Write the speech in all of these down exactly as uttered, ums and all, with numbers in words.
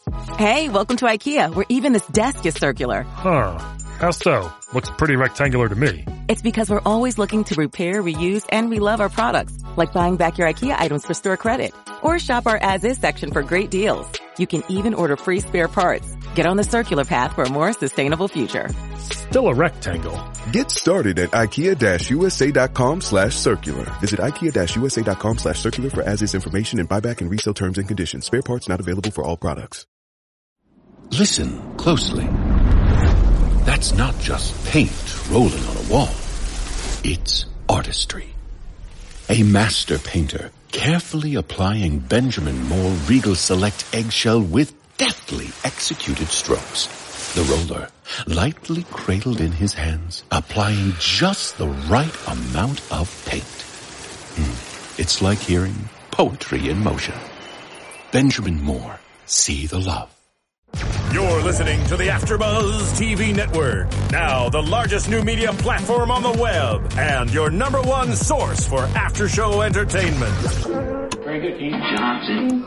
Hey, welcome to IKEA, where even this desk is circular. Huh. How so? Looks pretty rectangular to me. It's because we're always looking to repair, reuse, and we love our products. Like buying back your IKEA items for store credit. Or shop our as-is section for great deals. You can even order free spare parts. Get on the circular path for a more sustainable future. Still a rectangle. Get started at IKEA-USA.com slash circular. Visit IKEA-USA.com slash circular for as-is information and buyback and resale terms and conditions. Spare parts not available for all products. Listen closely. That's not just paint rolling on a wall. It's artistry. A master painter carefully applying Benjamin Moore Regal Select Eggshell with deftly executed strokes. The roller, lightly cradled in his hands, applying just the right amount of paint. Mm, it's like hearing poetry in motion. Benjamin Moore, see the love. You're listening to the AfterBuzz T V Network. Now the largest new media platform on the web and your number one source for after-show entertainment. Very good, Keith Johnson.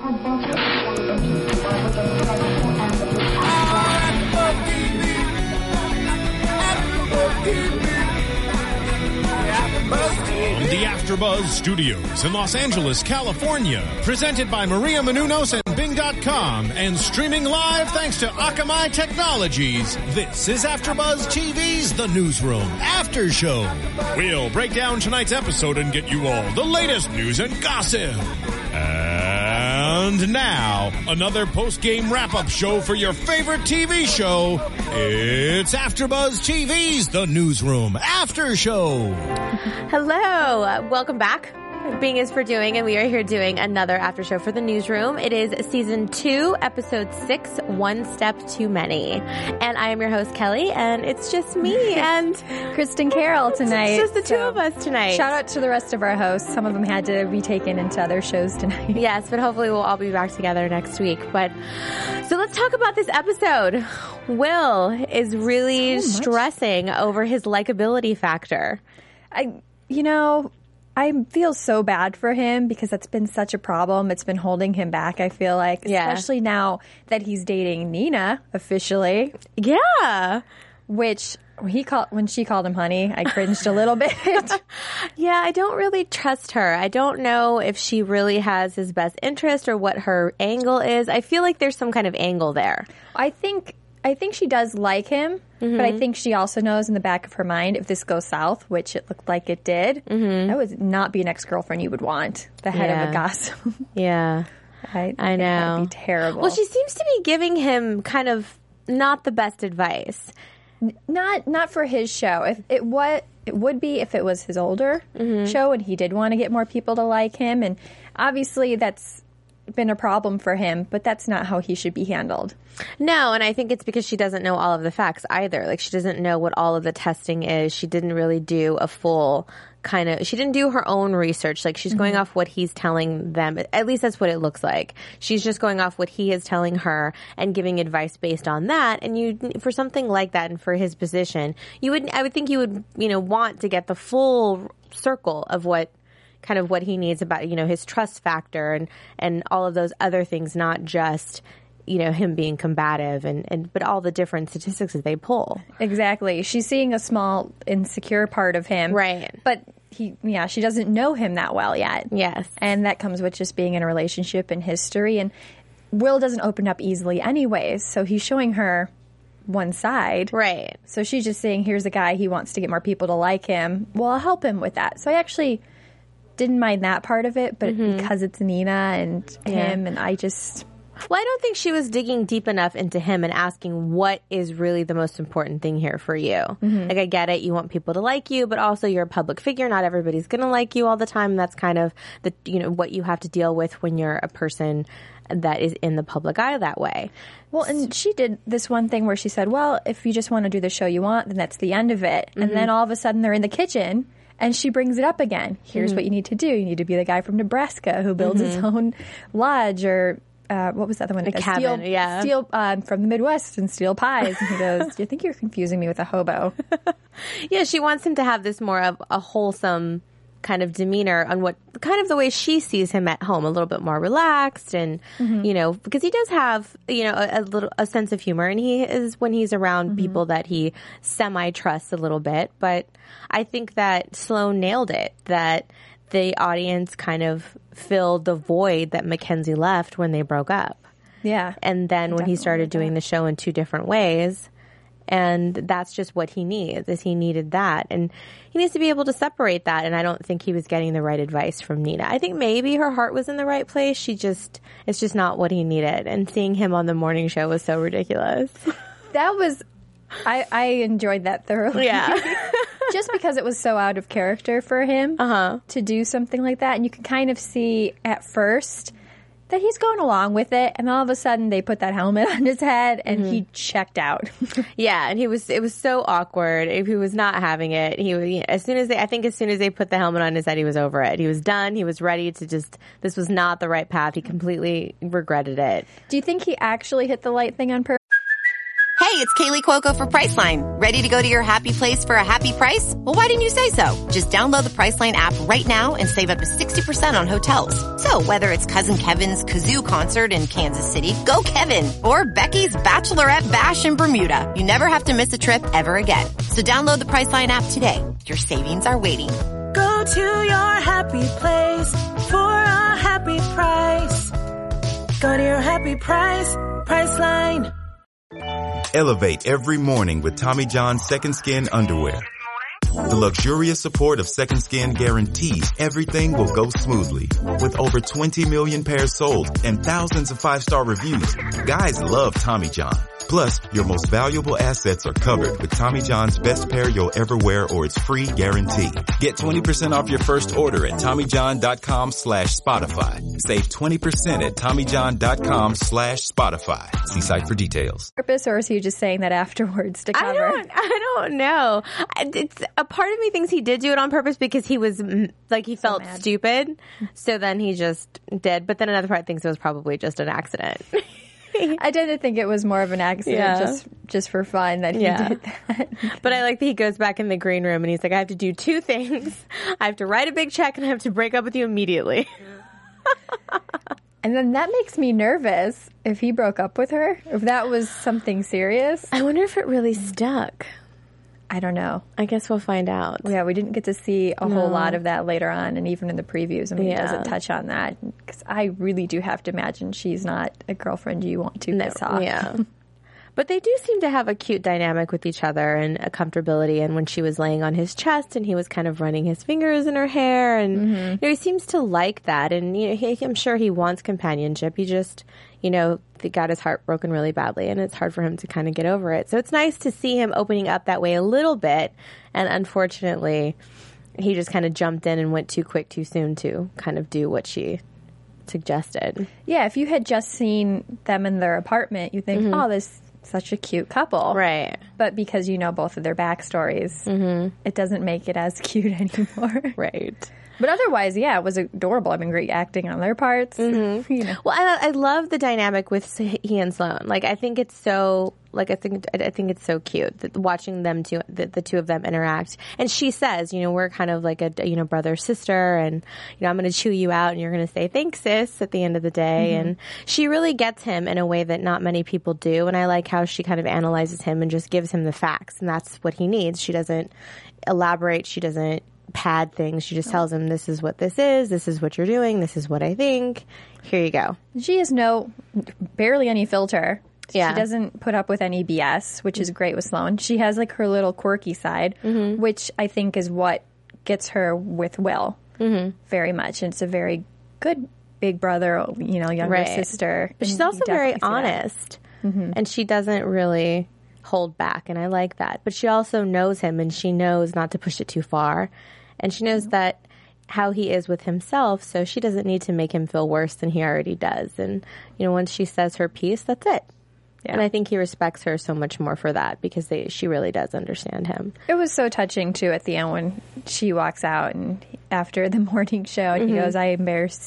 From the AfterBuzz Studios in Los Angeles, California, presented by Maria Menounos and Bing dot com, and streaming live thanks to Akamai Technologies. This is AfterBuzz T V's The Newsroom After Show. We'll break down tonight's episode and get you all the latest news and gossip. And now, another post-game wrap-up show for your favorite T V show. It's AfterBuzz T V's The Newsroom After Show. Hello. Welcome back. Bing is for doing, and we are here doing another after show for The Newsroom. It is season two, episode six, One Step Too Many. And I am your host, Kelly, and it's just me and Kristen Carroll tonight. It's just the two so of us tonight. Shout out to the rest of our hosts. Some of them had to be taken into other shows tonight. Yes, but hopefully we'll all be back together next week. But so let's talk about this episode. Will is really so stressing over his likability factor. I, you know, I feel so bad for him because that's been such a problem. It's been holding him back, I feel like. Yeah. Especially now that he's dating Nina officially. Yeah. Which he called, when she called him honey, I cringed a little bit. Yeah, I don't really trust her. I don't know if she really has his best interest or what her angle is. I feel like there's some kind of angle there. I think I think she does like him, mm-hmm. but I think she also knows in the back of her mind if this goes south, which it looked like it did, mm-hmm. that would not be an ex-girlfriend you would want, the head yeah. of a gossip. Yeah, I, I know. That would be terrible. Well, she seems to be giving him kind of not the best advice. N- not not for his show. If it what it would be if it was his older mm-hmm. show and he did want to get more people to like him, and obviously that's been a problem for him, but that's not how he should be handled. No, and I think it's because she doesn't know all of the facts either. Like, she doesn't know what all of the testing is. She didn't really do a full kind of, she didn't do her own research. Like, she's mm-hmm. going off what he's telling them. At least that's what it looks like. She's just going off what he is telling her and giving advice based on that. And you, for something like that and for his position, you would, I would think you would, you know, want to get the full circle of what kind of what he needs about, you know, his trust factor and, and all of those other things, not just, you know, him being combative and, and, but all the different statistics that they pull. Exactly. She's seeing a small insecure part of him. Right. But he, yeah, she doesn't know him that well yet. Yes. And that comes with just being in a relationship and history. And Will doesn't open up easily anyways. So he's showing her one side. Right. So she's just saying, here's a guy, he wants to get more people to like him. Well, I'll help him with that. So I actually didn't mind that part of it, but mm-hmm. because it's Nina and him, yeah. and I just... Well, I don't think she was digging deep enough into him and asking what is really the most important thing here for you. Mm-hmm. Like, I get it, you want people to like you, but also you're a public figure. Not everybody's going to like you all the time. That's kind of the, you know, what you have to deal with when you're a person that is in the public eye that way. Well, and she did this one thing where she said, well, if you just want to do the show you want, then that's the end of it. Mm-hmm. And then all of a sudden they're in the kitchen. And she brings it up again. Here's mm-hmm. what you need to do. You need to be the guy from Nebraska who builds mm-hmm. his own lodge, or uh, what was the other one? A uh, cabin, steel, yeah. Steel um, from the Midwest and steel pies. And he goes, "I think you're confusing me with a hobo." Yeah, she wants him to have this more of a wholesome kind of demeanor on what kind of the way she sees him at home, a little bit more relaxed and, mm-hmm. you know, because he does have, you know, a, a little, a sense of humor, and he is when he's around mm-hmm. people that he semi-trusts a little bit. But I think that Sloane nailed it, that the audience kind of filled the void that Mackenzie left when they broke up. Yeah. And then when he started doing the show in two different ways, and that's just what he needs, is he needed that. And he needs to be able to separate that. And I don't think he was getting the right advice from Nina. I think maybe her heart was in the right place. She just, it's just not what he needed. And seeing him on the morning show was so ridiculous. That was, I, I enjoyed that thoroughly. Yeah. Just because it was so out of character for him uh-huh. to do something like that. And you can kind of see at first that he's going along with it, and all of a sudden they put that helmet on his head, and mm-hmm. he checked out. Yeah, and he was. It was so awkward. If he was not having it, he was. As soon as they, I think, as soon as they put the helmet on his head, he was over it. He was done. He was ready to just. This was not the right path. He completely regretted it. Do you think he actually hit the light thing on purpose? Hey, it's Kaylee Cuoco for Priceline. Ready to go to your happy place for a happy price? Well, why didn't you say so? Just download the Priceline app right now and save up to sixty percent on hotels. So whether it's Cousin Kevin's Kazoo Concert in Kansas City, go Kevin, or Becky's Bachelorette Bash in Bermuda, you never have to miss a trip ever again. So download the Priceline app today. Your savings are waiting. Go to your happy place for a happy price. Go to your happy price, Priceline. Elevate every morning with Tommy John's Second Skin underwear. The luxurious support of Second Skin guarantees everything will go smoothly. With over twenty million pairs sold and thousands of five-star reviews, guys love Tommy John. Plus, your most valuable assets are covered with Tommy John's best pair you'll ever wear or its free guarantee. Get twenty percent off your first order at TommyJohn.com slash Spotify. Save twenty percent at TommyJohn.com slash Spotify. See site for details. Purpose, or is he just saying that afterwards to cover? I don't, I don't know. It's a part of me thinks he did do it on purpose because he was like he felt so stupid. So then he just did. But then another part thinks it was probably just an accident. I didn't think it was more of an accident, yeah. just just for fun that he yeah. did that. But I like that he goes back in the green room and he's like, I have to do two things. I have to write a big check and I have to break up with you immediately. And then that makes me nervous if he broke up with her, if that was something serious. I wonder if it really stuck. I don't know. I guess we'll find out. Yeah, we didn't get to see a no. whole lot of that later on, and even in the previews, I mean, yeah. it doesn't touch on that. Because I really do have to imagine she's not a girlfriend you want to no, piss off. Yeah. But they do seem to have a cute dynamic with each other and a comfortability. And when she was laying on his chest and he was kind of running his fingers in her hair, and mm-hmm. you know, he seems to like that. And you know, he, I'm sure he wants companionship. He just, you know, got his heart broken really badly, and it's hard for him to kind of get over it. So it's nice to see him opening up that way a little bit. And unfortunately, he just kind of jumped in and went too quick, too soon to kind of do what she suggested. Yeah, if you had just seen them in their apartment, you think, mm-hmm. oh, this such a cute couple. Right. But because you know both of their backstories, mm-hmm. it doesn't make it as cute anymore. Right. But otherwise, yeah, it was adorable. I mean, great acting on their parts. Mm-hmm. You know. Well, I, I love the dynamic with he and Sloane. Like, I think it's so, like, I think I think it's so cute that watching them two, the, the two of them interact. And she says, you know, we're kind of like a, you know, brother sister, and you know, I'm going to chew you out, and you're going to say thanks, sis, at the end of the day. Mm-hmm. And she really gets him in a way that not many people do. And I like how she kind of analyzes him and just gives him the facts, and that's what he needs. She doesn't elaborate. She doesn't pad things. She just tells him, this is what this is, this is what you're doing, this is what I think. Here you go. She has no, barely any filter. Yeah. She doesn't put up with any B S, which is great with Sloane. She has like her little quirky side, mm-hmm. which I think is what gets her with Will mm-hmm. very much. And it's a very good big brother, you know, younger right. sister. But she's also very honest, mm-hmm. and she doesn't really hold back, and I like that. But she also knows him, and she knows not to push it too far. And she knows that how he is with himself, so she doesn't need to make him feel worse than he already does. And, you know, once she says her piece, that's it. Yeah. And I think he respects her so much more for that, because they, she really does understand him. It was so touching, too, at the end when she walks out and after the morning show, and mm-hmm. he goes, I embarrassed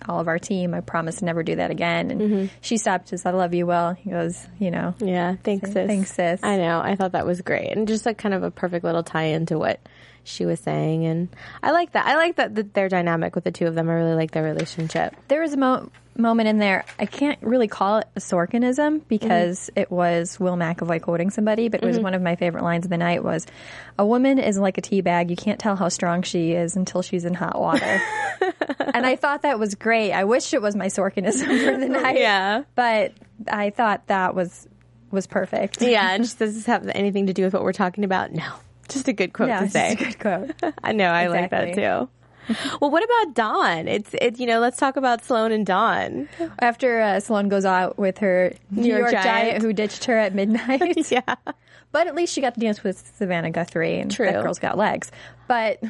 all of our team. I promise to never do that again. And Mm-hmm. she stopped and said, I love you, Will. He goes, you know. Yeah, thanks, sis. Thanks, sis. I know. I thought that was great. And just like kind of a perfect little tie-in to what she was saying. And I like that. I like that, that their dynamic with the two of them. I really like their relationship. There was a mo- moment in there, I can't really call it a Sorkinism because Mm-hmm. it was Will McAvoy quoting somebody, but it was Mhm. one of my favorite lines of the night was, a woman is like a tea bag. You can't tell how strong she is until she's in hot water. And I thought that was great. I wish it was my Sorkinism for the night. Yeah. But I thought that was was perfect. Yeah, and just does this have anything to do with what we're talking about? No. Just a good quote No, to it's say. just a good quote. I know, I like that Exactly. too. Well, what about Dawn? It's it. You know, let's talk about Sloane and Dawn. After uh, Sloane goes out with her New, New York York, Giant. Giant. who ditched her at midnight. Yeah. But at least she got to dance with Savannah Guthrie, and True. that girl's got legs. But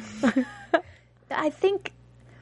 I think,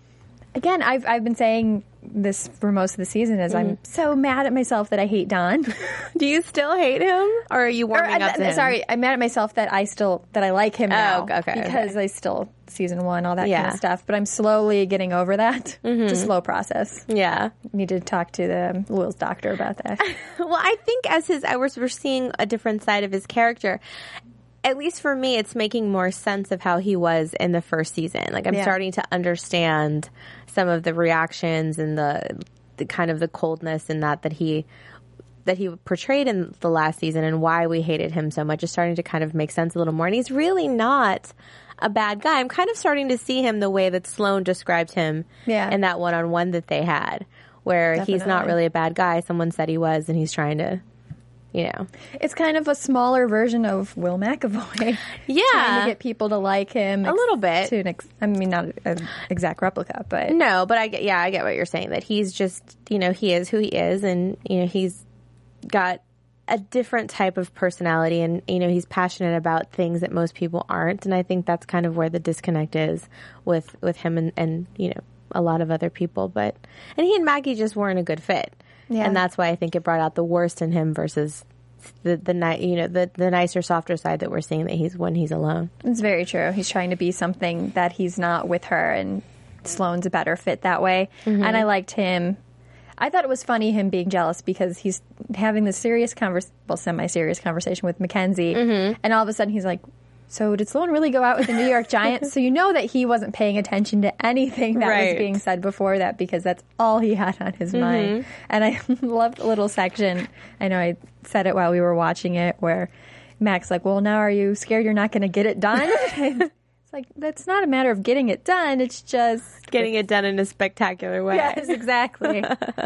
again, I've I've been saying this for most of the season is I'm so mad at myself that I hate Don. Do you still hate him, or are you warming Or, up to him? Sorry, I'm mad at myself that I still that I like him now. Oh, okay, because okay. I still season one, all that kind Yeah. of stuff. But I'm slowly getting over that. Mhm. It's a slow process. Yeah. Need to talk to the Will's doctor about that. Well, I think as his, I was, we're seeing a different side of his character. At least for me, it's making more sense of how he was in the first season. Like I'm Yeah. starting to understand some of the reactions and the, the kind of the coldness in that that he that he portrayed in the last season and why we hated him so much is starting to kind of make sense a little more. And he's really not a bad guy. I'm kind of starting to see him the way that Sloane described him Yeah. in that one-on-one that they had, where he's not Definitely. really a bad guy. Someone said he was, and he's trying to, you know. It's kind of a smaller version of Will McAvoy. Yeah. Trying to get people to like him. A little bit. To an ex- I mean, not an exact replica, but. No, but I get, yeah, I get what you're saying, that he's just, you know, he is who he is, and, you know, he's got a different type of personality, and, you know, he's passionate about things that most people aren't, and I think that's kind of where the disconnect is with, with him and, and, you know, a lot of other people, but, and he and Maggie just weren't a good fit. Yeah. And that's why I think it brought out the worst in him versus the, the, ni- you know, the, the nicer, softer side that we're seeing that he's when he's alone. It's very true. He's trying to be something that he's not with her, and Sloane's a better fit that way. Mhm. And I liked him. I thought it was funny him being jealous because he's having this serious convers well, semi-serious conversation with Mackenzie, Mm-hmm. and all of a sudden he's like, "So did Sloane really go out with the New York Giants?" So you know that he wasn't paying attention to anything that Right. was being said before that, because that's all he had on his Mhm. mind. And I loved the little section. I know I said it while we were watching it, where Mac's like, "Well, now are you scared you're not going to get it done?" It's like, that's not a matter of getting it done. It's just Getting it done in a spectacular way. Yes, exactly.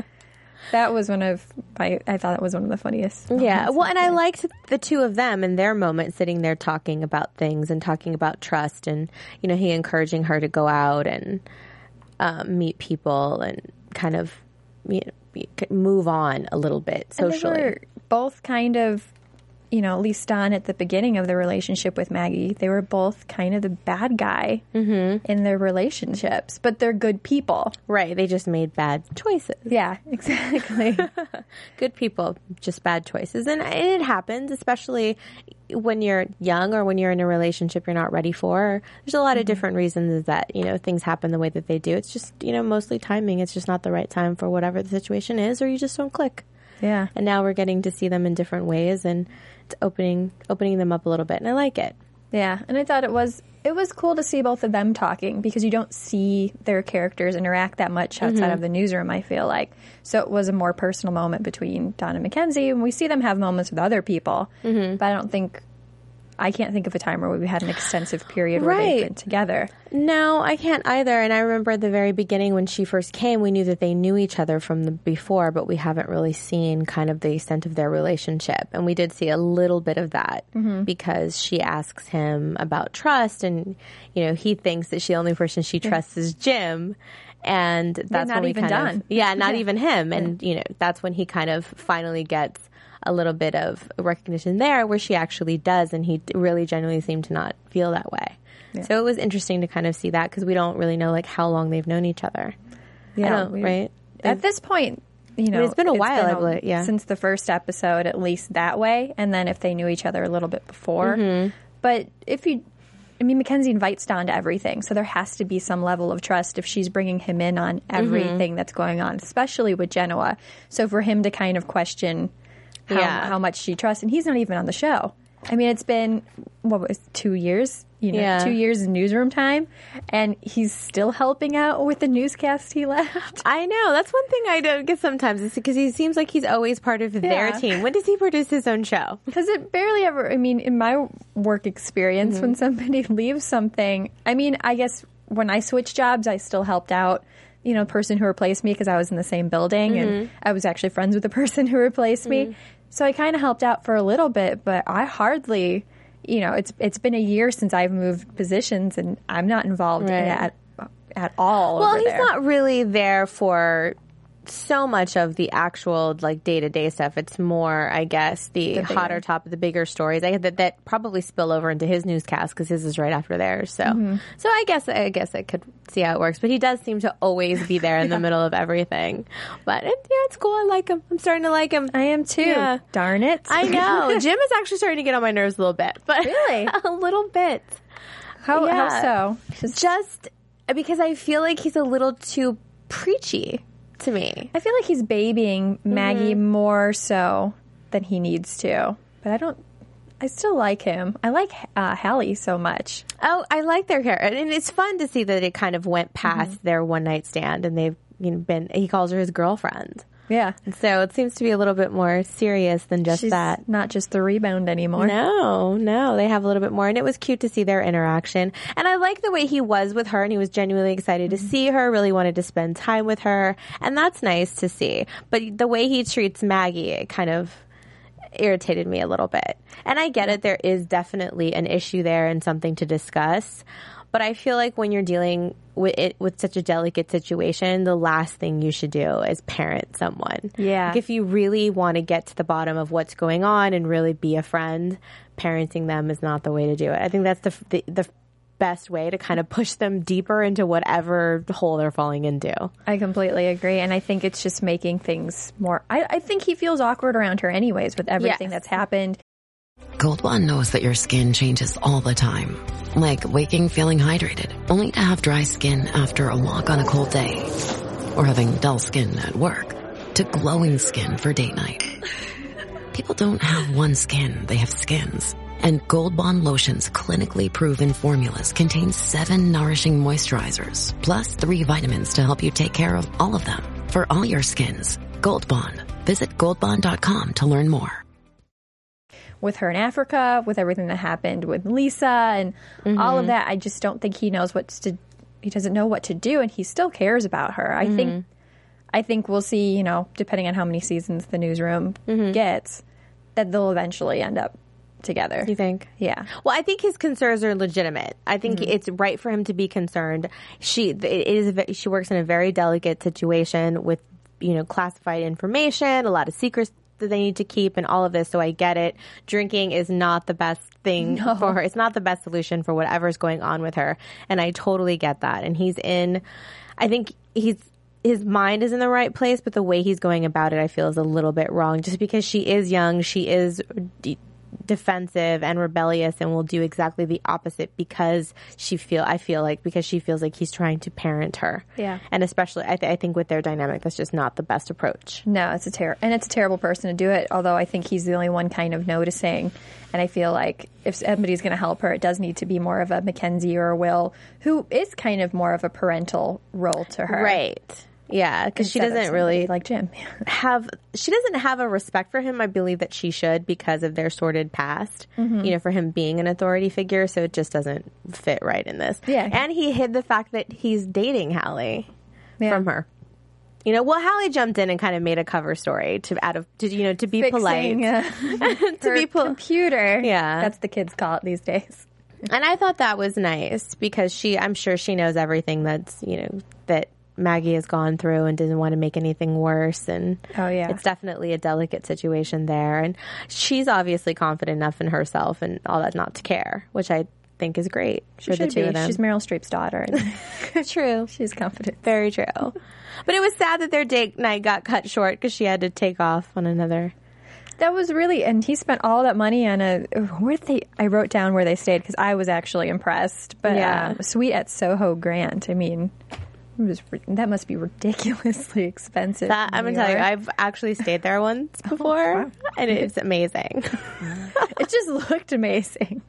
That was one of my, I thought that was one of the funniest. Yeah, moments. well, and I liked the two of them in their moment sitting there talking about things and talking about trust, and, you know, he encouraging her to go out and um, meet people and kind of, you know, move on a little bit socially. And they were both kind of, you know, at least Don at the beginning of the relationship with Maggie, they were both kind of the bad guy Mm-hmm. in their relationships, but they're good people. Right, they just made bad choices. Yeah, exactly. Good people, just bad choices. And it happens, especially when you're young or when you're in a relationship you're not ready for. There's a lot of different reasons that, you know, things happen the way that they do. It's just, you know, mostly timing. It's just not the right time for whatever the situation is, or you just don't click. Yeah. And now we're getting to see them in different ways, and it's opening opening them up a little bit, and I like it. Yeah, and I thought it was it was cool to see both of them talking, because you don't see their characters interact that much outside Mhm. of the newsroom, I feel like. So it was a more personal moment between Don and Mackenzie, and we see them have moments with other people, Mhm. but I don't think, I can't think of a time where we've had an extensive period where Right. they've been together. No, I can't either. And I remember at the very beginning when she first came, we knew that they knew each other from the before, but we haven't really seen kind of the extent of their relationship. And we did see a little bit of that Mhm. because she asks him about trust, and, you know, he thinks that the only person she trusts is Jim. And that's not when we even kind Don. of, yeah, not Yeah. even him. And, you know, that's when he kind of finally gets a little bit of recognition there, where she actually does, and he really genuinely seemed to not feel that way. Yeah. So it was interesting to kind of see that, because we don't really know like how long they've known each other. I don't- we- right? At this point, you know, it's been a while, I believe, yeah. since the first episode, at least that way, and then if they knew each other a little bit before. Mhm. But if you I mean, Mackenzie invites Don to everything, so there has to be some level of trust if she's bringing him in on everything mm-hmm. that's going on, especially with Genoa. So for him to kind of question how, yeah. how much she trusts, and he's not even on the show. I mean, it's been, what was it, two years? You know, yeah. two years in newsroom time, and he's still helping out with the newscast he left. I know. That's one thing I don't get sometimes, is because he seems like he's always part of yeah. their team. When does he produce his own show? Because it barely ever, I mean, in my work experience, mm-hmm. when somebody leaves something, I mean, I guess when I switched jobs, I still helped out, you know, the person who replaced me because I was in the same building, mm-hmm. and I was actually friends with the person who replaced mm-hmm. me. So I kind of helped out for a little bit, but I hardly... You know, it's it's been a year since I've moved positions, and I'm not involved right. in at at all. Well, over he's there. not really there for so much of the actual like day to day stuff. It's more, I guess, the, the hotter top of the bigger stories. I that that probably spill over into his newscast because his is right after theirs. So, mm-hmm. so I guess I guess I could see how it works. But he does seem to always be there in the yeah. middle of everything. But it, yeah, it's cool. I like him. I'm starting to like him. I am too. Yeah. Darn it! I know. Jim is actually starting to get on my nerves a little bit. But really, a little bit. How yeah. how so? Just, Just because I feel like he's a little too preachy to me. I feel like he's babying Maggie mm-hmm. more so than he needs to. But I don't... I still like him. I like uh, Hallie so much. Oh, I like their character. And it's fun to see that it kind of went past mm-hmm. their one-night stand and they've you know, been... He calls her his girlfriend. Yeah. And so it seems to be a little bit more serious than just She's that. Not just the rebound anymore. No, no. They have a little bit more. And it was cute to see their interaction. And I like the way he was with her, and he was genuinely excited mm-hmm. to see her, really wanted to spend time with her. And that's nice to see. But the way he treats Maggie, it kind of irritated me a little bit. And I get it. There is definitely an issue there and something to discuss. But I feel like when you're dealing with it with such a delicate situation, the last thing you should do is parent someone. Yeah. Like if you really want to get to the bottom of what's going on and really be a friend, parenting them is not the way to do it. I think that's the the, the best way to kind of push them deeper into whatever hole they're falling into. I completely agree. And I think it's just making things more... I, I think he feels awkward around her anyways with everything yes. that's happened. Gold Bond knows that your skin changes all the time. Like waking feeling hydrated, only to have dry skin after a walk on a cold day. Or having dull skin at work, to glowing skin for date night. People don't have one skin, they have skins. And Gold Bond Lotion's clinically proven formulas contain seven nourishing moisturizers, plus three vitamins to help you take care of all of them. For all your skins, Gold Bond. Visit gold bond dot com to learn more. With her in Africa, with everything that happened with Lisa and mm-hmm. all of that, I just don't think he knows what to, he doesn't know what to do, and he still cares about her. I mm-hmm. think, I think we'll see, you know, depending on how many seasons the newsroom mm-hmm. gets, that they'll eventually end up together. You think? Yeah. Well, I think his concerns are legitimate. I think mm-hmm. it's right for him to be concerned. She, it is, a, she works in a very delicate situation with, you know, classified information, a lot of secrets that they need to keep and all of this, so I get it. Drinking is not the best thing no. for her. It's not the best solution for whatever's going on with her, and I totally get that. And he's in, I think he's, his mind is in the right place, but the way he's going about it, I feel, is a little bit wrong. Just because she is young, she is de- defensive and rebellious and will do exactly the opposite because she feel, I feel like, because she feels like he's trying to parent her. Yeah. And especially, I, th- I think with their dynamic, that's just not the best approach. No, it's a ter- and it's a terrible person to do it, although I think he's the only one kind of noticing. And I feel like if somebody's going to help her, it does need to be more of a Mackenzie or a Will, who is kind of more of a parental role to her. Right. Yeah, because she doesn't really like Jim have. She doesn't have a respect for him. I believe that she should because of their sordid past. Mm-hmm. You know, for him being an authority figure, so it just doesn't fit right in this. Yeah, and he hid the fact that he's dating Hallie yeah. from her. You know, well, Hallie jumped in and kind of made a cover story to out of to you know to be Fixing, polite, uh, to be pol- computer. Yeah, that's the kids call it these days. And I thought that was nice because she, I'm sure she knows everything that's you know that Maggie has gone through and doesn't want to make anything worse. And oh, yeah. it's definitely a delicate situation there. And she's obviously confident enough in herself and all that not to care, which I think is great for the two be. of them. She's Meryl Streep's daughter. True. She's confident. Very true. But it was sad that their date night got cut short because she had to take off on another that was really, and he spent all that money on a, where did they, I wrote down where they stayed because I was actually impressed. But Yeah. uh, suite at Soho Grant, I mean, it was, that must be ridiculously expensive. That, I'm in gonna New tell you, York. I've actually stayed there once before, and it's amazing. It just looked amazing.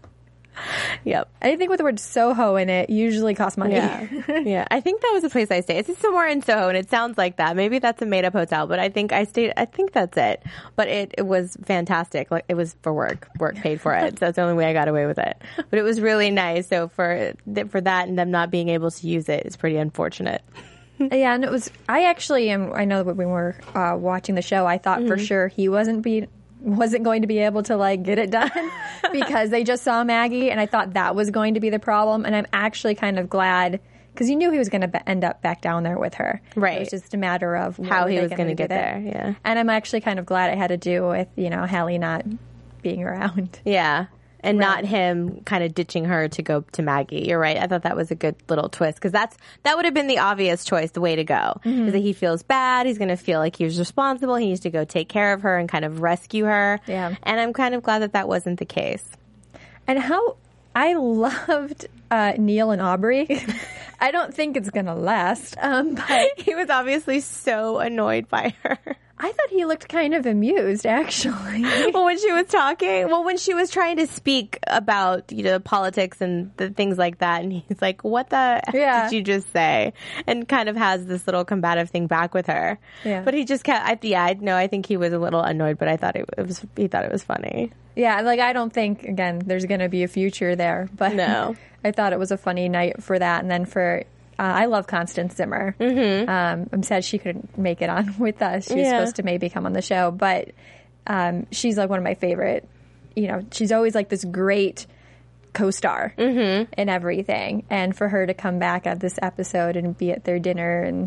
Yep. Anything with the word Soho in it usually costs money. Yeah. Yeah. I think that was the place I stayed. It's somewhere in Soho, and it sounds like that. Maybe that's a made up hotel, but I think I stayed, I think that's it. But it, it was fantastic. Like, it was for work. Work paid for it. So that's the only way I got away with it. But it was really nice. So for, for that and them not being able to use it is pretty unfortunate. Yeah, and it was, I actually am, I know that when we were uh, watching the show, I thought for Mhm. sure he wasn't being, wasn't going to be able to like get it done because they just saw Maggie, and I thought that was going to be the problem. And I'm actually kind of glad because you knew he was going to be- end up back down there with her. Right. It was just a matter of what How were he they was gonna going to do get with it. there. Yeah. And I'm actually kind of glad it had to do with, you know, Hallie not being around. Yeah. And Right. not him kind of ditching her to go to Maggie. You're right. I thought that was a good little twist because that's that would have been the obvious choice, the way to go. Mhm. Is that he feels bad. He's going to feel like he's responsible. He needs to go take care of her and kind of rescue her. Yeah. And I'm kind of glad that that wasn't the case. And how I loved uh, Neil and Aubrey. I don't think it's going to last, um, but he was obviously so annoyed by her. I thought he looked kind of amused, actually. Well, when she was talking, well, when she was trying to speak about, you know, politics and the things like that, and he's like, what the heck Yeah. did you just say? And kind of has this little combative thing back with her. Yeah. But he just kept, I, yeah, I know, I think he was a little annoyed, but I thought it, it was, he thought it was funny. Yeah, like I don't think, again, there's going to be a future there, but No. I thought it was a funny night for that. And then for, uh, I love Constance Zimmer. Mm-hmm. Um, I'm sad she couldn't make it on with us. She was Yeah. supposed to maybe come on the show, but um, she's like one of my favorite, you know, she's always like this great co-star Mm-hmm. in everything. And for her to come back at this episode and be at their dinner, and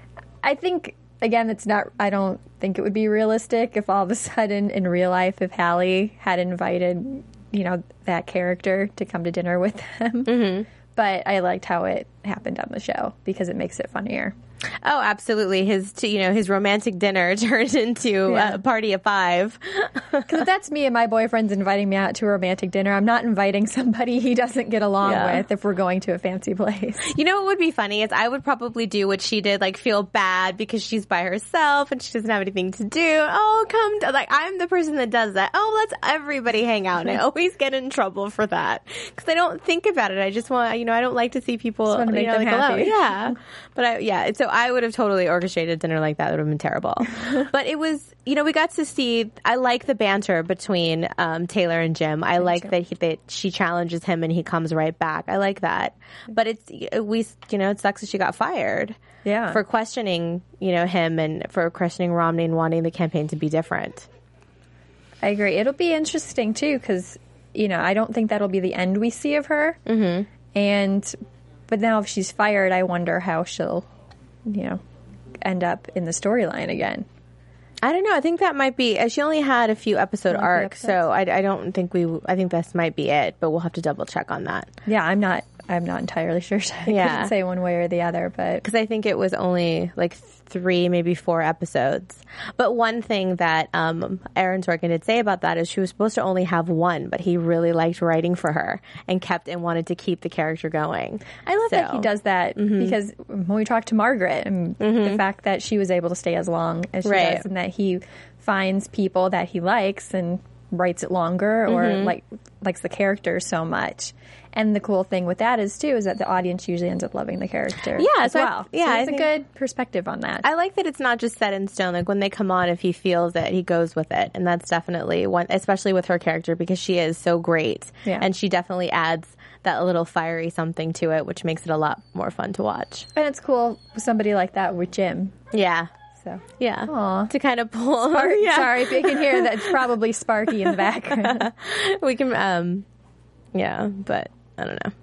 I think, again, it's not, I don't think it would be realistic if all of a sudden in real life, if Hallie had invited, you know, that character to come to dinner with them. Mm-hmm. But I liked how it happened on the show because it makes it funnier. Oh, absolutely. His, t- you know, his romantic dinner turned into Yeah. a party of five. Because if that's me and my boyfriend's inviting me out to a romantic dinner, I'm not inviting somebody he doesn't get along Yeah. with if we're going to a fancy place. You know what would be funny is I would probably do what she did, like feel bad because she's by herself and she doesn't have anything to do. Oh, come, to, like I'm the person that does that. Oh, let's everybody hang out. And I always get in trouble for that because I don't think about it. I just want, you know, I don't like to see people, Just wanna you make know, them like alone. happy. Yeah, but I, yeah. So I would have totally orchestrated a dinner like that. That would have been terrible. But it was, you know, we got to see. I like the banter between um, Taylor and Jim. I like that he, that she challenges him and he comes right back. I like that. But it's we, you know, it sucks that she got fired. Yeah. For questioning, you know, him and for questioning Romney and wanting the campaign to be different. I agree. It'll be interesting too because, you know, I don't think that'll be the end we see of her. Mm-hmm. And, but now if she's fired, I wonder how she'll, you know, end up in the storyline again. I don't know. I think that might be. uh, She only had a few episode Only a few arcs, so I, I don't think we. I think this might be it, but we'll have to double check on that. Yeah, I'm not. I'm not entirely sure. I Yeah. couldn't say one way or the other, but Because I think it was only like three, maybe four episodes. But one thing that um, Aaron Sorkin did say about that is she was supposed to only have one, but he really liked writing for her and kept and wanted to keep the character going. I love that So- he does that Mhm. because when we talked to Margaret, and the fact that she was able to stay as long as she Right. does, and that he finds people that he likes and writes it longer, or Mhm. like likes the character so much. And the cool thing with that is too is that the audience usually ends up loving the character, Yeah, as so I- well. yeah, so I it's a think- good perspective on that. I like that it's not just set in stone. Like when they come on, if he feels it, he goes with it, and that's definitely one, especially with her character because she is so great, Yeah. and she definitely adds that little fiery something to it, which makes it a lot more fun to watch. And it's cool with somebody like that with Jim. Yeah, So yeah, Aw. to kind of pull. Spark- yeah. Sorry if you can hear that. It's probably Sparky in the background. we can. Um, yeah, but I don't know.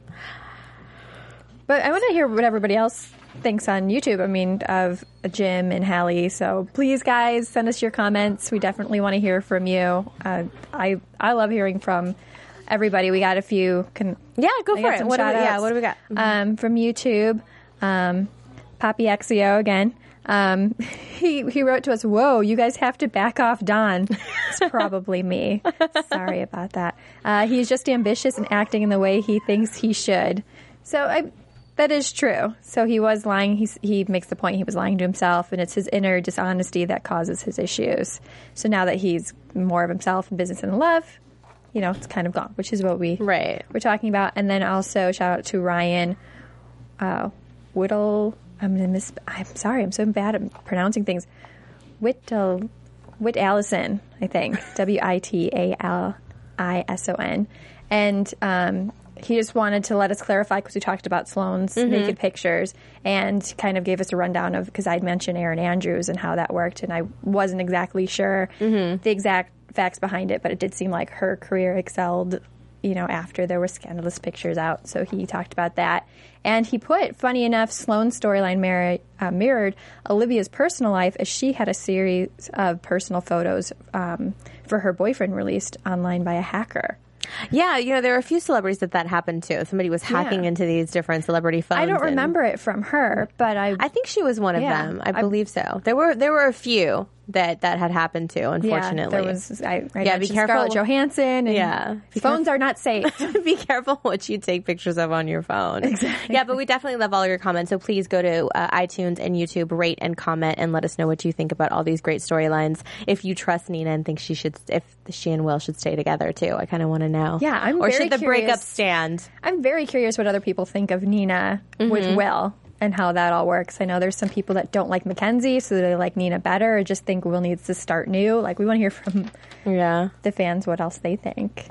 But I want to hear what everybody else thinks on YouTube. I mean, of Jim and Hallie. So please, guys, send us your comments. We definitely want to hear from you. Uh, I I love hearing from everybody. We got a few. Can, Yeah, go I for got it. some What do we, shout-outs. yeah, what do we got? Um, from YouTube, um, Papi Exio again. Um, he he wrote to us, "Whoa, you guys have to back off Don." It's probably me. Sorry about that. Uh, he's just ambitious and acting in the way he thinks he should. So I, that is true. So he was lying. He's, he makes the point he was lying to himself, and it's his inner dishonesty that causes his issues. So now that he's more of himself in business and love, you know, it's kind of gone, which is what we right. we're talking about. And then also shout out to Ryan uh, Whittle. I'm gonna miss. I'm sorry. I'm so bad at pronouncing things. Whittle, Whit Allison, I think. W I T A L I S O N, and um, he just wanted to let us clarify because we talked about Sloane's Mm-hmm. naked pictures and kind of gave us a rundown of because I'd mentioned Erin Andrews and how that worked, and I wasn't exactly sure Mm-hmm. the exact facts behind it, but it did seem like her career excelled, you know, after there were scandalous pictures out. So he talked about that. And he put, funny enough, Sloane's storyline mirror, uh, mirrored Olivia's personal life as she had a series of personal photos um, for her boyfriend released online by a hacker. Yeah, you know, there were a few celebrities that that happened to. Somebody was hacking Yeah. into these different celebrity phones. I don't and- remember it from her, but I... I think she was one of Yeah, them. I I- believe so. There were there were a few that that had happened to, unfortunately. Yeah, there was, I, I Yeah, be mentioned careful. Scarlett Johansson. And Yeah. Be phones are not safe. Be careful what you take pictures of on your phone. Exactly. Yeah, but we definitely love all your comments. So please go to uh, iTunes and YouTube, rate and comment, and let us know what you think about all these great storylines. If you trust Nina and think she should, if she and Will should stay together too, I kind of want to know. Yeah, I'm Or very should the curious. breakup stand? I'm very curious what other people think of Nina with Mhm. Will and how that all works. I know there's some people that don't like Mackenzie, so they like Nina better, or just think Will needs to start new. Like, we want to hear from yeah the fans what else they think.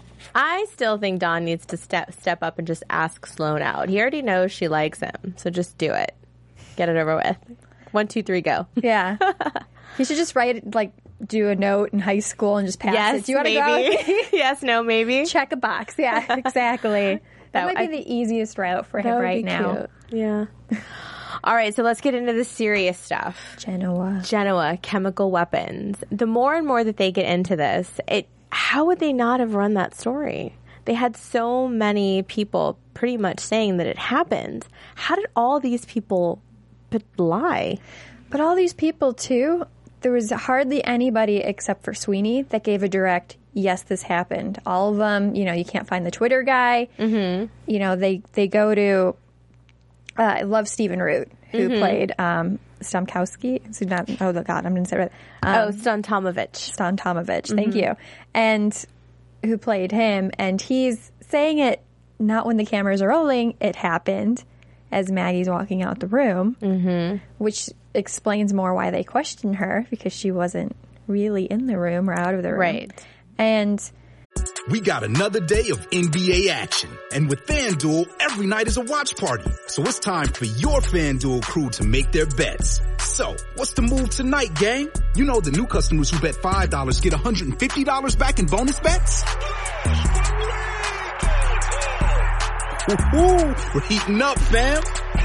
I still think Don needs to step step up and just ask Sloane out. He already knows she likes him, so just do it. Get it over with. One, two, three, go. Yeah. He should just write, like, do a note in high school and just pass Yes, it. Do you want to go maybe. out with me? Yes, no, maybe. Check a box. Yeah, exactly. That, That- might be I- the easiest route for That him would right be now. cute. Yeah. All right, so let's get into the serious stuff. Genoa. Genoa, chemical weapons. The more and more that they get into this, it how would they not have run that story? They had so many people pretty much saying that it happened. How did all these people but lie? But all these people, too, there was hardly anybody except for Sweeney that gave a direct, yes, this happened. All of them, you know, you can't find the Twitter guy. Mm-hmm. You know, they, they go to, uh, I love Stephen Root, who Mhm. played um, Stamkowski. So not, oh, God, I'm going to say it right. Oh, Stantomovich. Stantomovich, thank Mhm. you. And who played him. And he's saying it not when the cameras are rolling, it happened as Maggie's walking out the room, mm-hmm. which explains more why they questioned her, because she wasn't really in the room or out of the room. Right. And we got another day of N B A action. And with FanDuel, every night is a watch party. So it's time for your FanDuel crew to make their bets. So, what's the move tonight, gang? You know the new customers who bet five dollars get one hundred fifty dollars back in bonus bets? Woo-hoo, we're heating up, fam.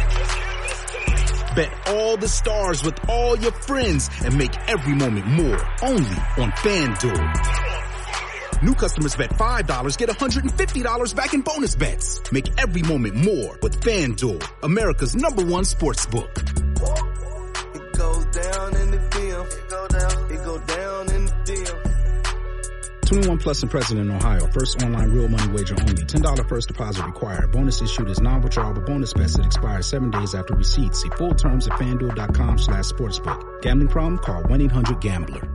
Bet all the stars with all your friends and make every moment more only on FanDuel. New customers bet five dollars get one hundred fifty dollars back in bonus bets. Make every moment more with FanDuel, America's number one sports book. It goes down in the D M. It go down. It go down in the D M. twenty-one plus and present in Ohio. First online real money wager only. ten dollars first deposit required. Bonus issued is non-withdrawable bonus bets that expire seven days after receipt. See full terms at FanDuel.com slash sportsbook. Gambling problem? Call one eight hundred gambler.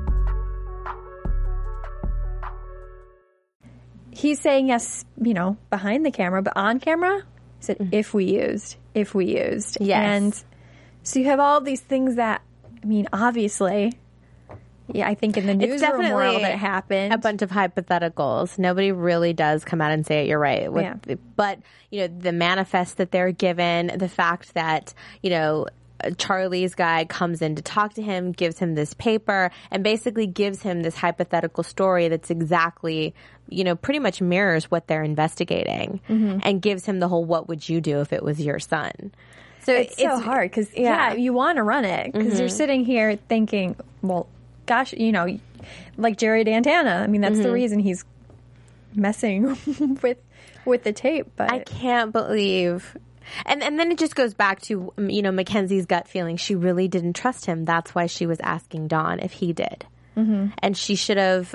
he's saying yes, you know, behind the camera, but on camera, he said, mm-hmm. if we used, if we used. Yes. And so you have all these things that, I mean, obviously, yeah, I think in the newsroom world it happened. A bunch of hypotheticals. Nobody really does come out and say it. You're right. With, yeah. But, you know, the manifest that they're given, the fact that, you know, Charlie's guy comes in to talk to him, gives him this paper, and basically gives him this hypothetical story that's exactly, you know, pretty much mirrors what they're investigating, mm-hmm. and gives him the whole, what would you do if it was your son? So it's, it's so hard because, yeah. yeah, you want to run it because mm-hmm. you're sitting here thinking, well, gosh, you know, like Jerry Dantana. I mean, that's mm-hmm. the reason he's messing with with the tape. But I can't believe And and then it just goes back to, you know, Mackenzie's gut feeling. She really didn't trust him. That's why she was asking Don if he did. Mm-hmm. And she should have,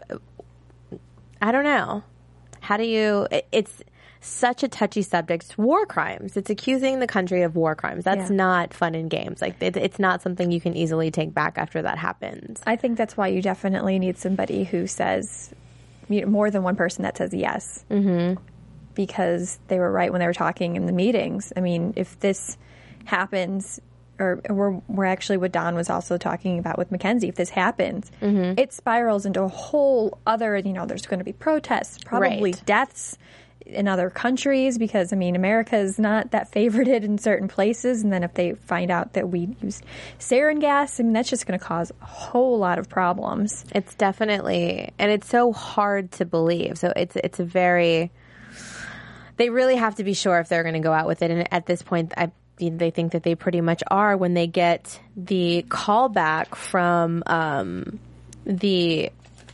I don't know. How do you, it, it's such a touchy subject. It's war crimes. It's accusing the country of war crimes. That's Yeah. not fun and games. Like, it, it's not something you can easily take back after that happens. I think that's why you definitely need somebody who says, you know, more than one person that says yes. Mm-hmm. Because they were right when they were talking in the meetings. I mean, if this happens, or we're, we're actually what Don was also talking about with Mackenzie, if this happens, Mm-hmm. it spirals into a whole other, you know, there's going to be protests, probably Right. deaths in other countries, because, I mean, America is not that favorited in certain places. And then if they find out that we used sarin gas, I mean, that's just going to cause a whole lot of problems. It's definitely, and it's so hard to believe. So it's it's a very, they really have to be sure if they're going to go out with it. And at this point, I they think that they pretty much are when they get the call back from um, the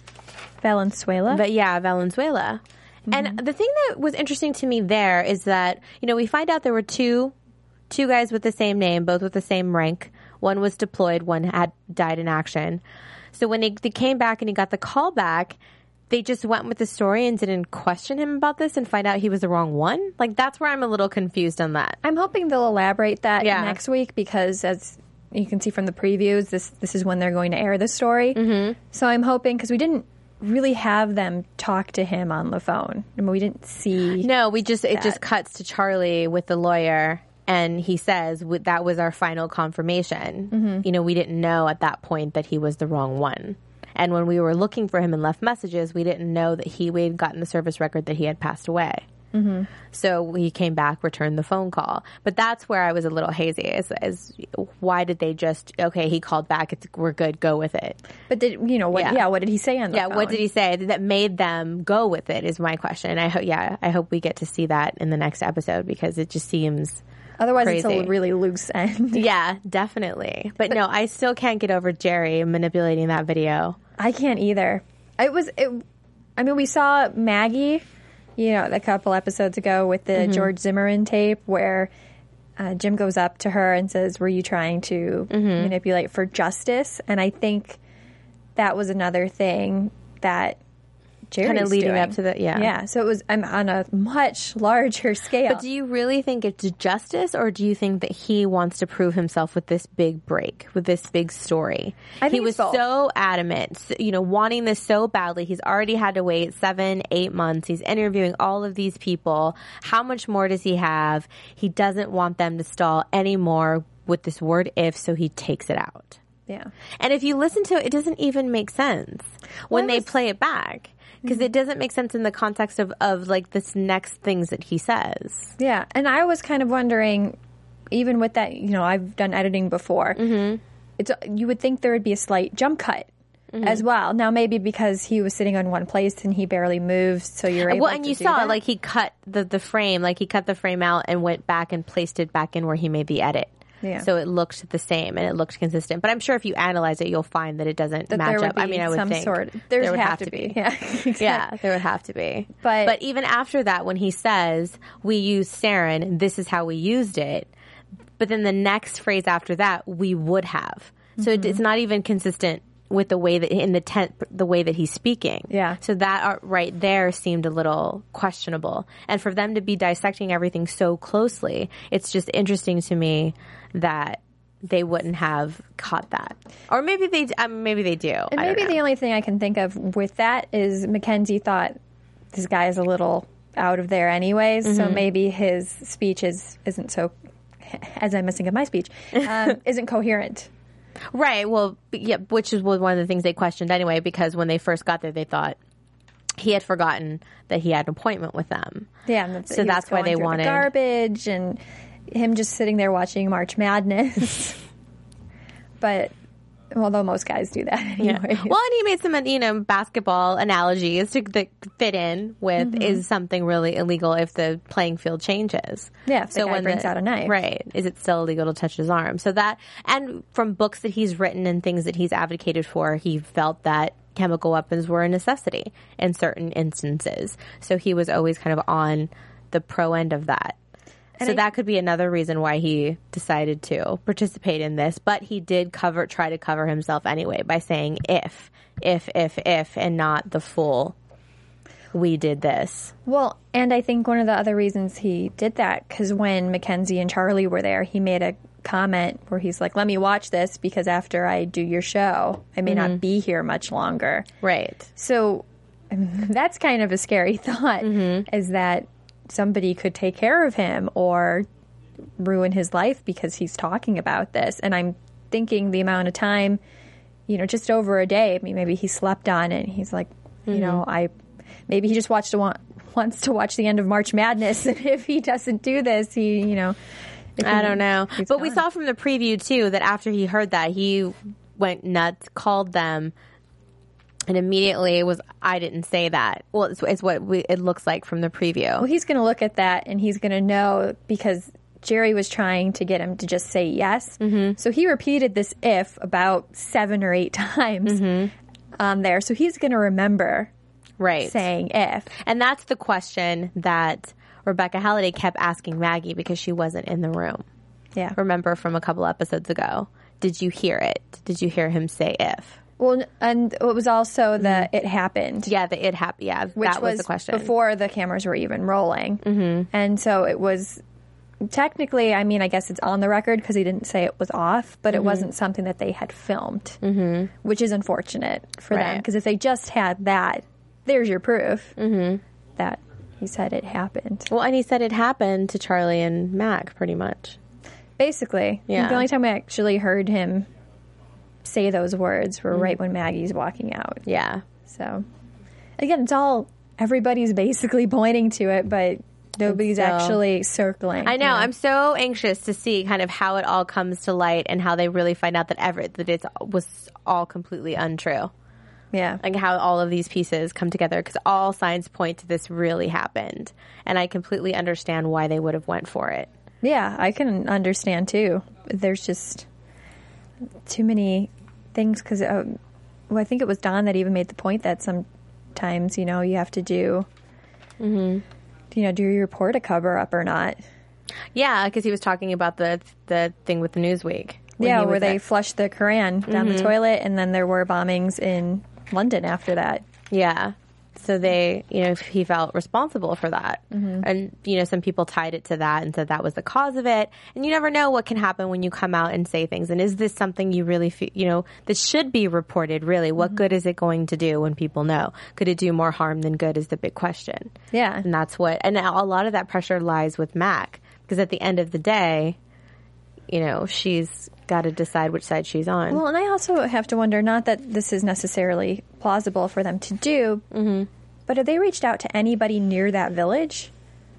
Valenzuela. But yeah, Valenzuela. Mm-hmm. And the thing that was interesting to me there is that, you know, we find out there were two two guys with the same name, both with the same rank. One was deployed, one had died in action. So when they, they came back and he got the call back, they just went with the story and didn't question him about this and find out he was the wrong one. Like, that's where I'm a little confused on that. I'm hoping they'll elaborate that Yeah. next week, because as you can see from the previews, this this is when they're going to air the story. Mm-hmm. So I'm hoping, because we didn't really have them talk to him on the phone. I mean, we didn't see. No, we just it that. just cuts to Charlie with the lawyer, and he says w- that was our final confirmation. Mm-hmm. You know, we didn't know at that point that he was the wrong one. And when we were looking for him and left messages, we didn't know that he we had gotten the service record that he had passed away. Mm-hmm. So he came back, returned the phone call. But that's where I was a little hazy. Is, is why did they just okay? He called back. It's we're good. Go with it. But did you know what? Yeah, Yeah. what did he say on the Yeah, phone? what did he say that made them go with it? Is my question. I hope. Yeah, I hope we get to see that in the next episode, because it just seems. Otherwise, crazy. it's a really loose end. Yeah, definitely. But, but no, I still can't get over Jerry manipulating that video. I can't either. It was. It, I mean, we saw Maggie, you know, a couple episodes ago with the Mm-hmm. George Zimmerman tape where uh, Jim goes up to her and says, "Were you trying to Mm-hmm. manipulate for justice?" And I think that was another thing that Jerry's Kind of leading doing. up to the yeah. Yeah, so it was I'm on a much larger scale. But do you really think it's justice, or do you think that he wants to prove himself with this big break, with this big story? I think he was it's both. so adamant, you know, wanting this so badly. He's already had to wait seven, eight months. He's interviewing all of these people. How much more does he have? He doesn't want them to stall anymore with this word if, so he takes it out. Yeah. And if you listen to it, it doesn't even make sense when Well, I they was- play it back. Because it doesn't make sense in the context of, of like this next things that he says. Yeah, and I was kind of wondering, even with that, you know, I've done editing before. Mm-hmm. It's you would think there would be a slight jump cut Mm-hmm. as well. Now, maybe because he was sitting on one place and he barely moves, so you're able. Well, and to you do saw that. like he cut the the frame, like he cut the frame out and went back and placed it back in where he made the edit. Yeah. So it looked the same and it looked consistent. But I'm sure if you analyze it, you'll find that it doesn't that match there would up. be I mean, I would some think sort. There's there would have, to be. Yeah, exactly. Yeah, there would have to be. But- but even after that, when he says we used sarin, this is how we used it. But then the next phrase after that, we would have. So Mm-hmm. it, it's not even consistent with the way that in the tent, the way that he's speaking. Yeah. So that uh, right there seemed a little questionable. And for them to be dissecting everything so closely, it's just interesting to me that they wouldn't have caught that, or maybe they, um, maybe they do. And I don't maybe know. the only thing I can think of with that is Mackenzie thought this guy is a little out of there anyways, so Mm-hmm. maybe his speech is isn't so. As I'm missing of my speech, um, isn't coherent. Right. Well, b- yeah, which is one of the things they questioned anyway, because when they first got there, they thought he had forgotten that he had an appointment with them. Yeah, and that's, So he was that's why going they through the wanted- garbage and him just sitting there watching March Madness. But although most guys do that anyway. Yeah. Well, and he made some, you know, basketball analogies to that fit in with Mm-hmm. is something really illegal if the playing field changes. Yeah, if the guy brings out a knife. Right. Is it still illegal to touch his arm? So that, and from books that he's written and things that he's advocated for, he felt that chemical weapons were a necessity in certain instances. So he was always kind of on the pro end of that. And so I, that could be another reason why he decided to participate in this. But he did cover, try to cover himself anyway by saying if, if, if, if, and not the full, we did this. Well, and I think one of the other reasons he did that, because when Mackenzie and Charlie were there, he made a comment where he's like, let me watch this because after I do your show, I may mm-hmm. not be here much longer. Right. So I mean, that's kind of a scary thought, mm-hmm. is that somebody could take care of him or ruin his life because he's talking about this. And I'm thinking the amount of time, you know, just over a day, I mean, maybe he slept on it. He's like, mm-hmm. you know, I maybe he just watched a, wants to watch the end of March Madness. And if he doesn't do this, he, you know. I he, don't know. But gone. we saw from the preview, too, that after he heard that, he went nuts, called them. And immediately was, I didn't say that. Well, it's, it's what we, it looks like from the preview. Well, he's going to look at that and he's going to know because Jerry was trying to get him to just say yes. Mm-hmm. So he repeated this if about seven or eight times mm-hmm. um, there. So he's going to remember right. saying if. And that's the question that Rebecca Halliday kept asking Maggie because she wasn't in the room. Yeah. Remember from a couple episodes ago. Did you hear it? Did you hear him say if? Well, and it was also the mm-hmm. it happened. Yeah, the it happened. Yeah, which that was, was the question. Before the cameras were even rolling. Mm-hmm. And so it was technically, I mean, I guess it's on the record because he didn't say it was off, but mm-hmm. it wasn't something that they had filmed, mm-hmm. which is unfortunate for right. them. Because if they just had that, there's your proof mm-hmm. that he said it happened. Well, and he said it happened to Charlie and Mac, pretty much. Basically. Yeah. The only time I actually heard him say those words were mm-hmm. right when Maggie's walking out. Yeah. So, again, it's all, everybody's basically pointing to it, but nobody's so, actually circling. I know. You know. I'm so anxious to see kind of how it all comes to light and how they really find out that ever that it was all completely untrue. Yeah. Like how all of these pieces come together because all signs point to this really happened. And I completely understand why they would have went for it. Yeah, I can understand too. There's just too many things because uh, well, I think it was Don that even made the point that sometimes, you know, you have to do, mm-hmm. you know, do you report a cover up or not? Yeah, because he was talking about the the thing with the Newsweek. Yeah, where they flushed the Koran down mm-hmm. the toilet, and then there were bombings in London after that. Yeah. So they, you know, he felt responsible for that. Mm-hmm. And, you know, some people tied it to that and said that was the cause of it. And you never know what can happen when you come out and say things. And is this something you really feel, you know, that should be reported, really? What mm-hmm. good is it going to do when people know? Could it do more harm than good is the big question. Yeah. And that's what, and a lot of that pressure lies with Mac. Because at the end of the day, you know, she's got to decide which side she's on. Well, and I also have to wonder, not that this is necessarily plausible for them to do, mm-hmm. but have they reached out to anybody near that village?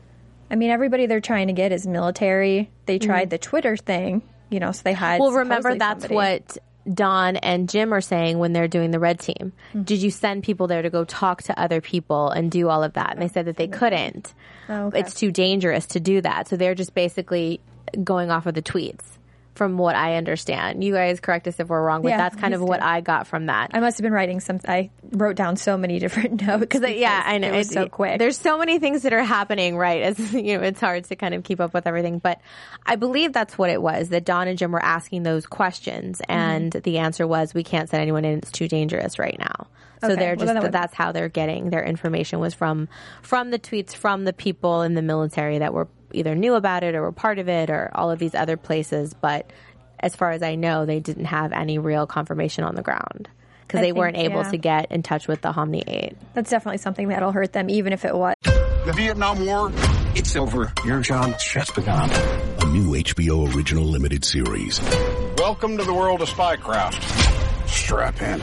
I mean, everybody they're trying to get is military. They tried mm-hmm. the Twitter thing, you know, so they had Well, remember, that's somebody. what Don and Jim are saying when they're doing the red team. Mm-hmm. Did you send people there to go talk to other people and do all of that? And they said that they couldn't. Oh, okay. It's too dangerous to do that. So they're just basically going off of the tweets. From what I understand. You guys correct us if we're wrong, but yeah, that's kind of what I got from that. I must have been writing some, I wrote down so many different notes. Because, yeah, I know. It was so quick. There's so many things that are happening, right? As, you know, it's hard to kind of keep up with everything. But I believe that's what it was, that Don and Jim were asking those questions. And mm-hmm. the answer was, we can't send anyone in. It's too dangerous right now. So okay. they're just, well, that that's how they're getting their information was from, from the tweets, from the people in the military that were either knew about it or were part of it or all of these other places. But as far as I know, they didn't have any real confirmation on the ground because they think, weren't able yeah. to get in touch with the Homni eight. That's definitely something that'll hurt them, even if it was. The Vietnam War, it's over. Your job's just begun. A new H B O original limited series. Welcome to the world of spycraft. Strap in.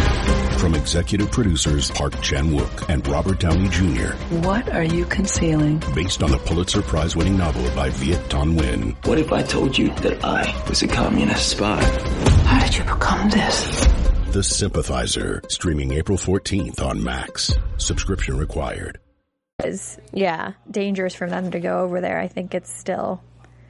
From executive producers Park Chan-wook and Robert Downey Junior What are you concealing? Based on the Pulitzer Prize-winning novel by Viet Thanh Nguyen. What if I told you that I was a communist spy? How did you become this? The Sympathizer, streaming April fourteenth on Max. Subscription required. Is yeah dangerous for them to go over there. I think it's still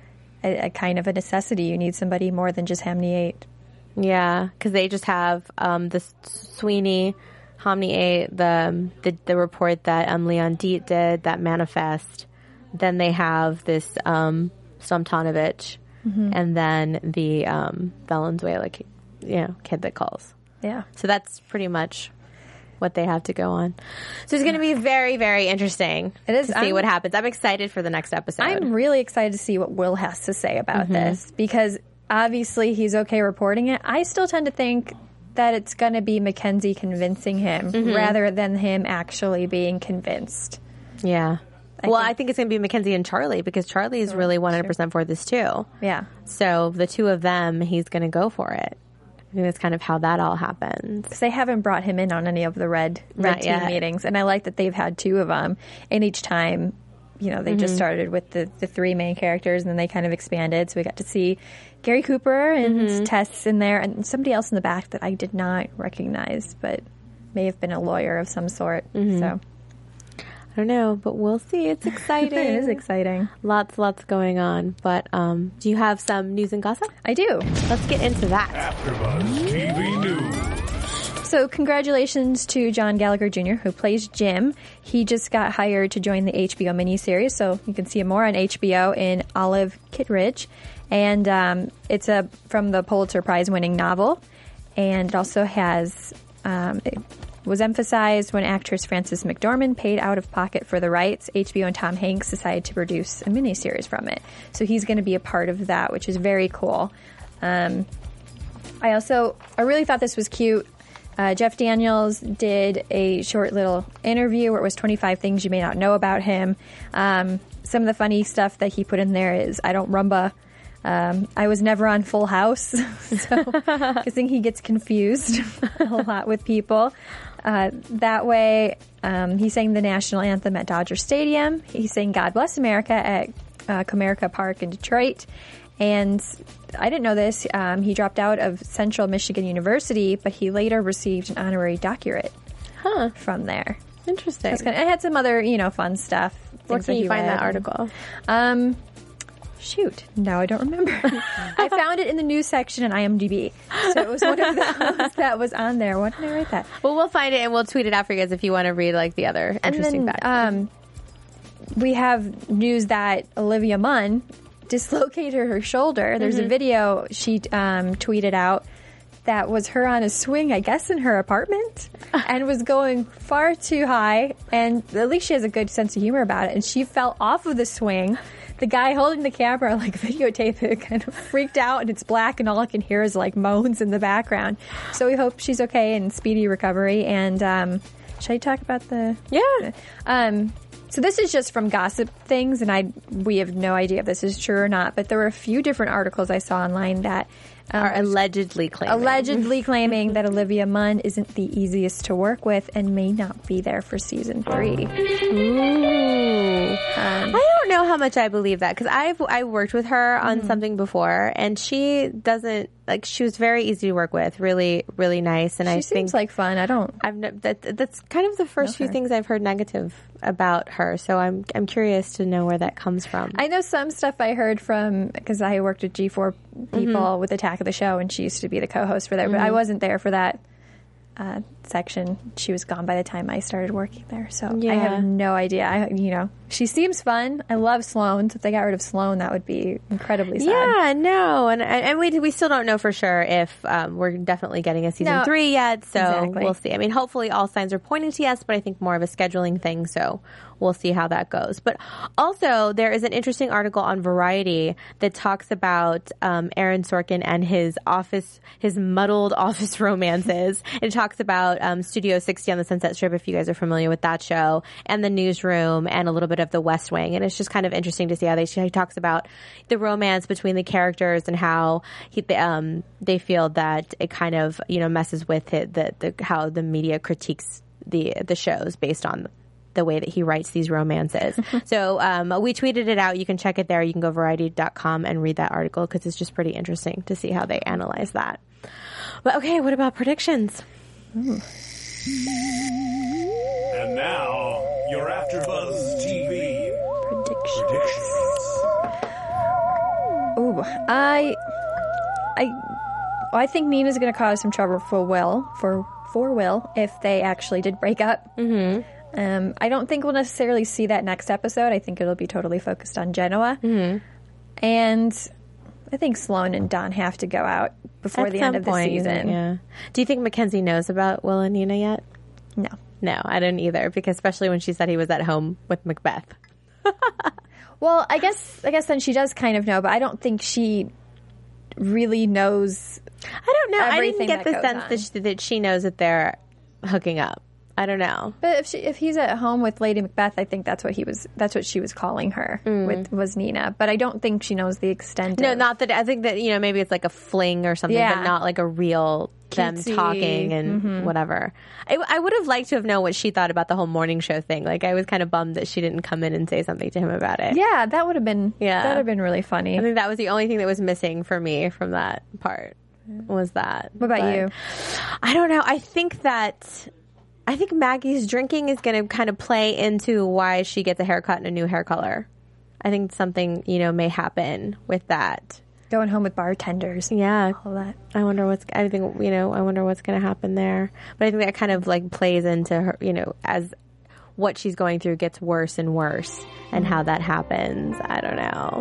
a, a kind of a necessity. You need somebody more than just Homni eight. Yeah, because they just have um, the Sweeney, Homni eight, the, the the report that um, Leon Diet did, that manifest, then they have this um, Stomtanovich, Mhm. and then the um, Valenzuela, ki- you know, kid that calls. Yeah. So that's pretty much what they have to go on. So it's going to be very, very interesting It is. to see I'm- what happens. I'm excited for the next episode. I'm really excited to see what Will has to say about Mhm. this because obviously he's okay reporting it. I still tend to think that it's going to be Mackenzie convincing him Mhm. rather than him actually being convinced. Yeah. well, I think it's going to be Mackenzie and Charlie because Charlie is really one hundred percent for this too. Yeah. So the two of them, he's going to go for it. I think that's kind of how that all happens. Because they haven't brought him in on any of the red red Not team yet. meetings, and I like that they've had two of them. And each time, you know, they just Mhm. started with the, the three main characters, and then they kind of expanded. So we got to see Gary Cooper and Mhm. Tess in there, and somebody else in the back that I did not recognize, but may have been a lawyer of some sort. Mhm. So I don't know, but we'll see. It's exciting. It is exciting. Lots, lots going on. But um, do you have some news and gossip? I do. Let's get into that. AfterBuzz T V News. So congratulations to John Gallagher Junior, who plays Jim. He just got hired to join the H B O miniseries, so you can see him more on H B O in Olive Kitteridge. And um, it's a from the Pulitzer Prize-winning novel. And it also has... Um, it was emphasized when actress Frances McDormand paid out of pocket for the rights. H B O and Tom Hanks decided to produce a miniseries from it. So he's going to be a part of that, which is very cool. Um, I also... I really thought this was cute. Uh, Jeff Daniels did a short little interview where it was twenty-five things you may not know about him. Um, some of the funny stuff that he put in there is, I don't rumba. Um, I was never on Full House. So I think he gets confused a lot with people. Uh, that way, um, he sang the national anthem at Dodger Stadium. He sang God Bless America at uh, Comerica Park in Detroit. And I didn't know this. Um, he dropped out of Central Michigan University, but he later received an honorary doctorate huh. from there. Interesting. That's kind of, I had some other, you know, fun stuff. Where things can that you he find read that and- article? Um, shoot, now I don't remember. I found it in the news section in I M D B. So it was one of those that was on there. Why did I write that? Well, we'll find it and we'll tweet it out for you guys if you want to read like the other And interesting then facts. um, we have news that Olivia Munn dislocated her shoulder. There's Mhm. a video she um, tweeted out that was her on a swing, I guess, in her apartment, and was going far too high. And at least she has a good sense of humor about it. And she fell off of the swing. The guy holding the camera, like videotape it, kind of freaked out, and it's black, and all I can hear is like moans in the background. So we hope she's okay and speedy recovery. And um, should I talk about the? Yeah. Um, so this is just from Gossip Things, and I we have no idea if this is true or not. But there were a few different articles I saw online that um, Are allegedly claiming. allegedly claiming that Olivia Munn isn't the easiest to work with and may not be there for season three. Ooh. Um, I don't know how much I believe that because I've I worked with her on something before, and she doesn't like. She was very easy to work with, really, really nice, and she I seems think like fun. I don't. I've ne- that that's kind of the first few her. things I've heard negative about her. So I'm I'm curious to know where that comes from. I know some stuff I heard from because I worked with G four people Mhm. with Attack of the Show, and she used to be the co-host for that. But I Mhm. wasn't there for that uh, section. She was gone by the time I started working there, so I Yeah. have no idea. I, you know, she seems fun. I love Sloan. So if they got rid of Sloan, that would be incredibly sad. Yeah, no, and and we we still don't know for sure if um, we're definitely getting a season No, three yet. So exactly. we'll see. I mean, hopefully all signs are pointing to yes, but I think more of a scheduling thing. So we'll see how that goes. But also, there is an interesting article on Variety that talks about um, Aaron Sorkin and his office, his muddled office romances. It talks about um, Studio sixty on the Sunset Strip, if you guys are familiar with that show, and The Newsroom, and a little bit of The West Wing. And it's just kind of interesting to see how they he talks about the romance between the characters and how he, um, they feel that it kind of you know messes with it, the, the how the media critiques the the shows based on the way that he writes these romances. So um, we tweeted it out. You can check it there. You can go variety dot com and read that article because it's just pretty interesting to see how they analyze that. But okay, what about predictions? And now, your AfterBuzz T V predictions. Ooh, I, I, I think Nina's going to cause some trouble for Will for for Will if they actually did break up. Mm-hmm. Um, I don't think we'll necessarily see that next episode. I think it'll be totally focused on Genoa. Mm-hmm. And I think Sloane and Don have to go out before At the some end of the point, season. Yeah. Do you think Mackenzie knows about Will and Nina yet? No. No, I didn't either, because especially when she said he was at home with Macbeth. Well, I guess I guess then she does kind of know, but I don't think she really knows. I don't know. I didn't get the that sense that she, that she knows that they're hooking up. I don't know. But if she, if he's at home with Lady Macbeth, I think that's what he was. That's what she was calling her Mm. with was Nina. But I don't think she knows the extent. No, of, not that. I think that, you know, maybe it's like a fling or something, Yeah. but not like a real them Cutesy. talking and Mhm. whatever. I, I would have liked to have known what she thought about the whole morning show thing. Like, I was kind of bummed that she didn't come in and say something to him about it. Yeah, that would have been. Yeah. that would have been really funny. I think that was the only thing that was missing for me from that part. Was that? What about But you? I don't know. I think that. I think Maggie's drinking is going to kind of play into why she gets a haircut and a new hair color. I think something, you know, may happen with that. Going home with bartenders. Yeah. All that. I wonder what's, I think, you know, I wonder what's going to happen there. But I think that kind of like plays into her, you know, as what she's going through gets worse and worse and how that happens. I don't know.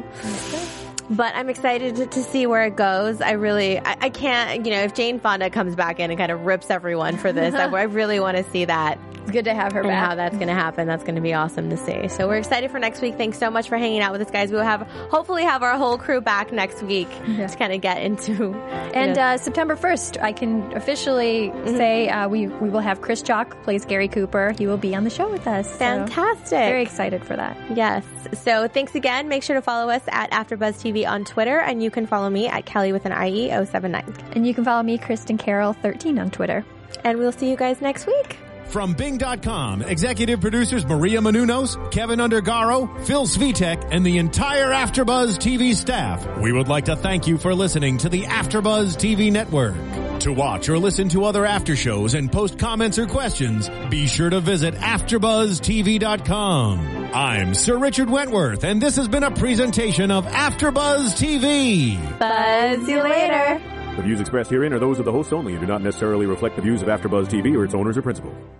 But I'm excited to, to see where it goes. I really, I, I can't, you know, if Jane Fonda comes back in and kind of rips everyone for this, I, I really want to see that. It's good to have her and back. how that's going to happen. That's going to be awesome to see. So we're excited for next week. Thanks so much for hanging out with us, guys. We'll have, hopefully have our whole crew back next week Yeah. to kind of get into. And you know, uh, September first, I can officially Mm-hmm. say uh, we we will have Chris Chalk plays Gary Cooper. He will be on the show with us. So Fantastic. very excited for that. Yes. So thanks again. Make sure to follow us at AfterBuzz T V on Twitter, and you can follow me at Kelly with an I E oh seven nine. And you can follow me, Kristen Carroll thirteen on Twitter. And we'll see you guys next week. From Bing dot com, executive producers Maria Menounos, Kevin Undergaro, Phil Svitek, and the entire AfterBuzz T V staff, we would like to thank you for listening to the AfterBuzz T V network. To watch or listen to other after shows and post comments or questions, be sure to visit after buzz T V dot com. I'm Sir Richard Wentworth, and this has been a presentation of AfterBuzz T V. Buzz you later. The views expressed herein are those of the hosts only and do not necessarily reflect the views of AfterBuzz T V or its owners or principals.